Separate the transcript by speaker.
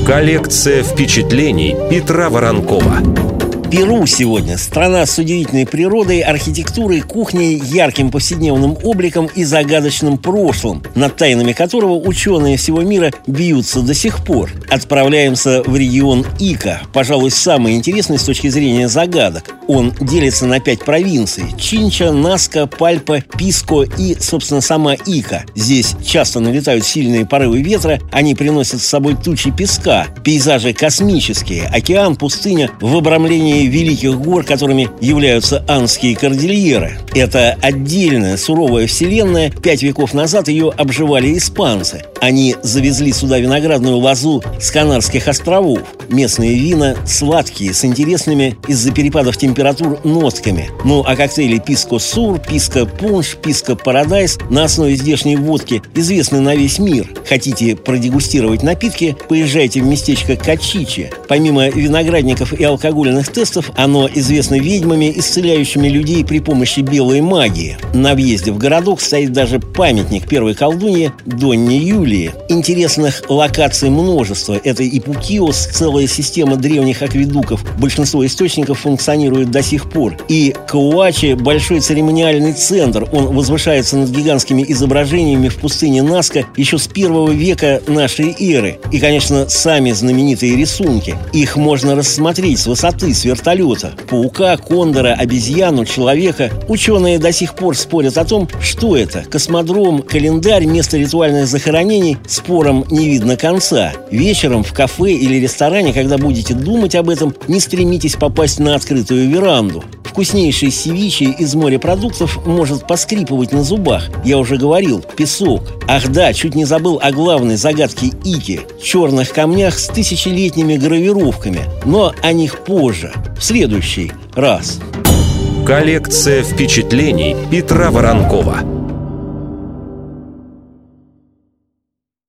Speaker 1: Коллекция впечатлений Петра Воронкова.
Speaker 2: Перу сегодня – страна с удивительной природой, архитектурой, кухней, ярким повседневным обликом и загадочным прошлым, над тайнами которого ученые всего мира бьются до сих пор. Отправляемся в регион Ика, пожалуй, самый интересный с точки зрения загадок. Он делится на 5 провинций – Чинча, Наска, Пальпа, Писко и, собственно, сама Ика. Здесь часто налетают сильные порывы ветра, они приносят с собой тучи песка, пейзажи космические, океан, пустыня в обрамлении великих гор, которыми являются Андские кордильеры. Это отдельная суровая вселенная. 5 веков назад ее обживали испанцы. Они завезли сюда виноградную лозу с Канарских островов. Местные вина сладкие, с интересными из-за перепадов температур нотками. Ну а коктейли писко-сур, писко-пунш, писко-парадайз на основе здешней водки известны на весь мир. Хотите продегустировать напитки, поезжайте в местечко Качичи. Помимо виноградников и алкогольных тестов, оно известно ведьмами, исцеляющими людей при помощи белой магии. На въезде в городок стоит даже памятник первой колдунье Донне Юлии. Интересных локаций множество. Это и Пукиос, целая система древних акведуков. Большинство источников функционирует до сих пор. И Кауачи – большой церемониальный центр. Он возвышается над гигантскими изображениями в пустыне Наска еще с 1 века нашей эры. И, конечно, сами знаменитые рисунки. Их можно рассмотреть с высоты, с вертолета. Паука, кондора, обезьяну, человека. Ученые до сих пор спорят о том, что это. Космодром, календарь, место ритуальных захоронений. Спорам не видно конца. Вечером в кафе или ресторане, когда будете думать об этом, не стремитесь попасть на открытую веранду. Вкуснейший севиче из морепродуктов может поскрипывать на зубах. Я уже говорил, песок. Ах да, чуть не забыл о главной загадке Ики – черных камнях с тысячелетними гравировками. Но о них позже, в следующий раз.
Speaker 1: Коллекция впечатлений Петра Воронкова.